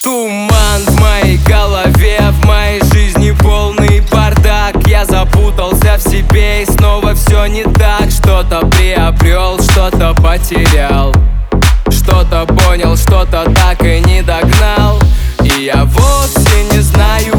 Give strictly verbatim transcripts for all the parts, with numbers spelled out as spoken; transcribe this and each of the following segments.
Туман в моей голове, в моей жизни полный бардак. Я запутался в себе и снова все не так. Что-то приобрел, что-то потерял, что-то понял, что-то так и не догнал. И я вовсе не знаю,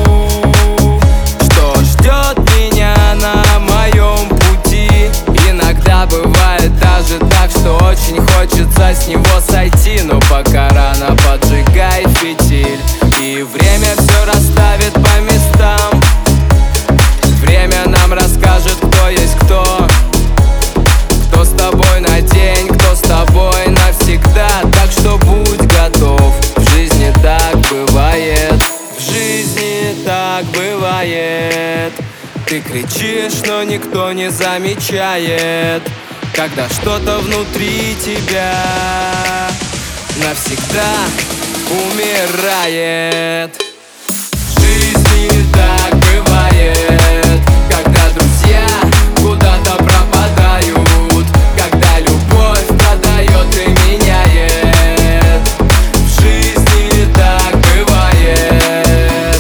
что ждет меня на моем пути. Иногда бывает даже так, что очень хочется с него сойти, но пока рано, поджигай фитиль, и время все расставит по местам. Время нам расскажет, кто есть кто, кто с тобой на день, кто с тобой навсегда. Так что будь готов, в жизни так бывает, в жизни так бывает. Ты кричишь, но никто не замечает, когда что-то внутри тебя навсегда умирает. В жизни так бывает, когда друзья куда-то пропадают, когда любовь продает и меняет. В жизни так бывает.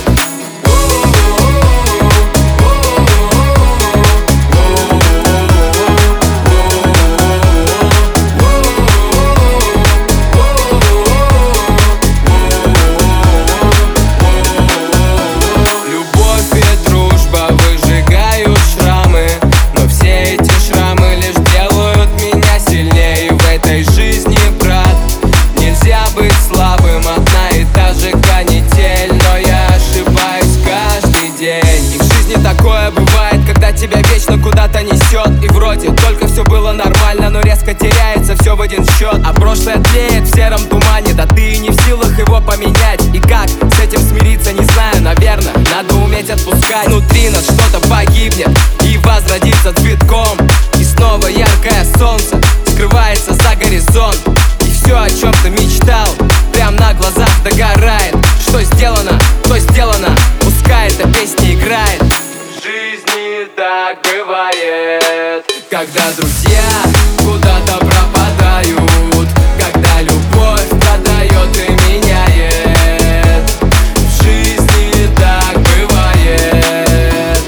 Любовь и дружба выжигают шрамы, но все эти шрамы лишь делают меня сильнее в этой жизни, брат. Нельзя быть слабым, одна и та же канитель, но я ошибаюсь каждый день. И в жизни такое бывает, когда тебя вечно куда-то несет, и вроде только все было нормально, но резко теряется все в один счет. А прошлое тлеет в сером тумане, да ты и не в силах его поменять. И как с этим смириться, не знаю, наверное, надо уметь отпускать. Внутри нас что-то погибнет и возродится цветком, и снова яркое солнце скрывается за горизонт. И все, о чем ты мечтал, прям на глазах догорает. Что сделано, то сделано, пускай эта песня играет. В жизни так бывает, когда друзья куда-то пропадают, когда любовь продает и меняет. В жизни так бывает.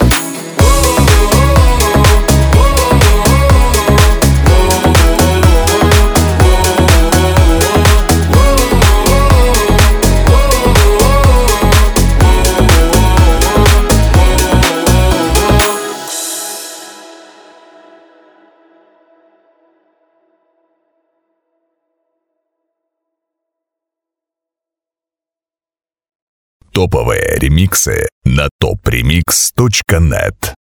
Топовые ремиксы на топ ремикс точка нет.